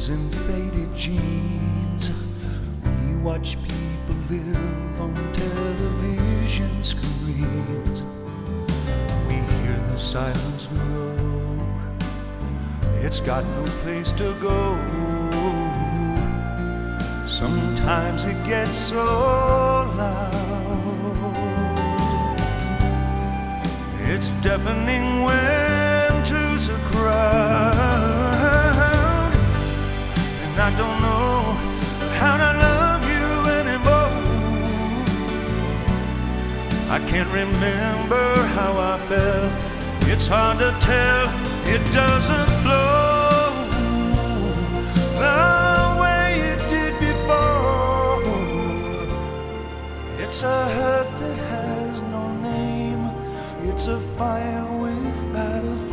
in faded jeans. We watch people live on television screens. We hear the silence grow. It's got no place to go. Sometimes it gets so loud. It's deafening when two's a crowd. And I don't know how to love you anymore. I can't remember how I felt. It's hard to tell. It doesn't flow the way it did before. It's a hurt that has no name. It's a fire